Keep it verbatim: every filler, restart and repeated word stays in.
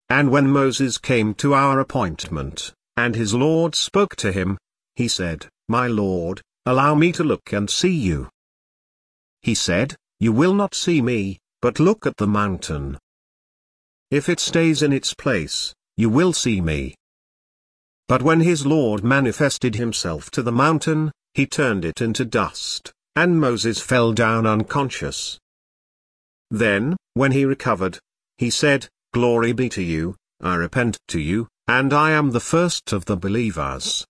And when Moses came to our appointment, and his Lord spoke to him, he said, My Lord, allow me to look and see you. He said, You will not see me, but look at the mountain. If it stays in its place, you will see me. But when his Lord manifested himself to the mountain, he turned it into dust, and Moses fell down unconscious. Then, when he recovered, he said, Glory be to you, I repent to you, and I am the first of the believers.